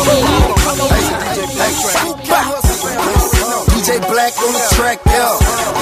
DJ Black on the track, yo.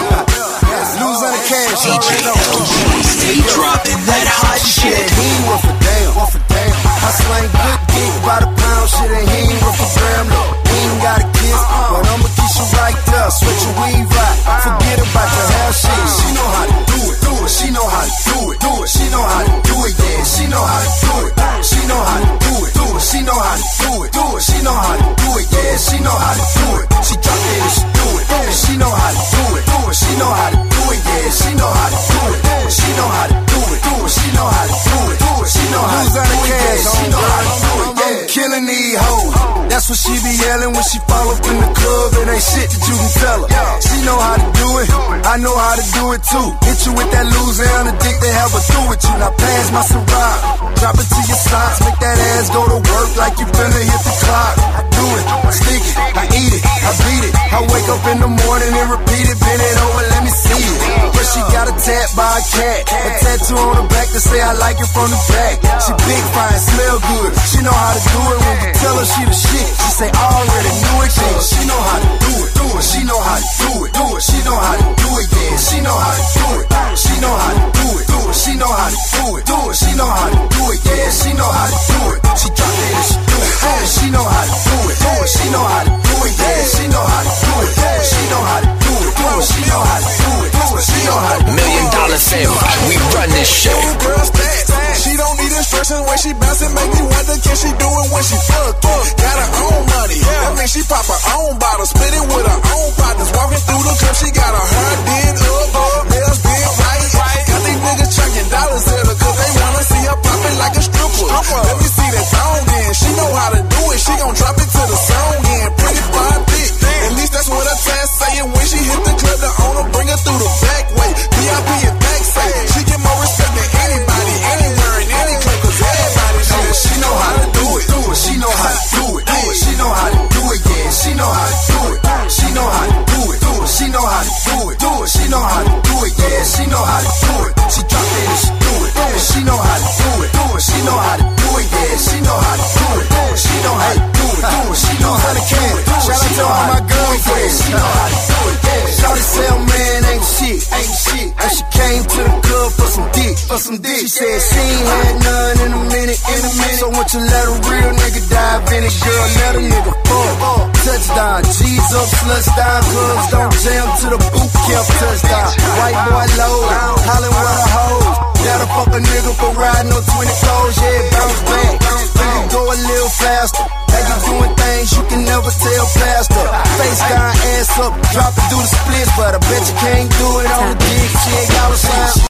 Lose on the cash. DJ LG, stay dropping that hot shit. He ain't worth a damn. I slang good dick by the pound, shit, and he ain't worth a gram. Look, he ain't got a kiss, but I'ma kiss you right there. Switch your weave right. Forget about the hair shit. She know how to do it. She know how to do it. She know how to do it. Yeah, she know how to do it. She know how to do it. She know how to do it. She know how to do it. Yeah, she know how to do it. She drop it and she do it. And she know how to do it. She know how to do it. Yeah, she know how to do it. She know how to do it. She know how to do it. She know how to do it. Yeah, she know how to do it. I'm killing these hoes. That's what she be yelling when she fall up in the club. It ain't shit that you can tell her. She know how to do it. I know how to do it too. Hit you with that Louisiana dick they have her through with you. Now pass my Ciroc. Drop it to your socks. Make that ass go to work like you finna hit the clock. I do it. I stick it. I eat it. I beat it. I wake up in the morning and repeat it. Bend it over. Let me see it. But she got a tat by a cat. A tattoo on her back to say I like it from the back. She big, fine, smell good. She know how to do it. When you tell her she the shit, she say I already knew it. Yeah, she know how to do it. She know how to do it. She know how to do it. Yeah, she know how to do it. She know how to do it. She know how to do it. She know how to do it. Yeah, she know how to do it. She drop it and she do it. She know how to do it. She know how to do it. Yeah, she know how to do it. She know how to do it. She know how to do it. She know how to do it. $1 Million family, we run this shit. She don't need instructions when she bouncing, make me wonder can she do it when she fucking. Got her own money, that means she pop her own bottle, split it with her own partners. Walking through the club, she got her hair did up, nails did right. Got these niggas chucking dollars at her, cause they wanna see her popping like a stripper. Let me see that thong in, she know how to do it, she gon' drop it to the song in. Pretty fine thick, at least that's what her tag saying. When she hit the club, the owner bring her through the back way. VIP and back say, she get more respect than anybody, anywhere in any club, cause everybody knows it. She know how to do it. She know how to do it. She know how to do it. Yeah, she know how to do it. She know how to do it. She know how to do it. She know how to do it. Yeah, she know how to do it. She drop it and she do it. She know how to do it. She know how to do it. Yeah, she know how to do it. She know how to do it. She know how to do it. Shout out to all my girlfriends. She know how to do it. Shawty say, oh man, ain't shit. And she came to the club for some dick. She said she ain't had none in a minute. So once you let a real nigga dive in it, girl, let a nigga fuck. Touchdown, G's up, sluts down, clubs don't jam to the boot camp touchdown. White boy low, hollin' with a hose. Gotta fuck a nigga for riding on 20 clothes, yeah, bounce back. You can go a little faster. Have you doing things you can never tell faster. Face down, ass up, drop it, do the splits, but I bet you can't do it on the dick. She ain't got a sign.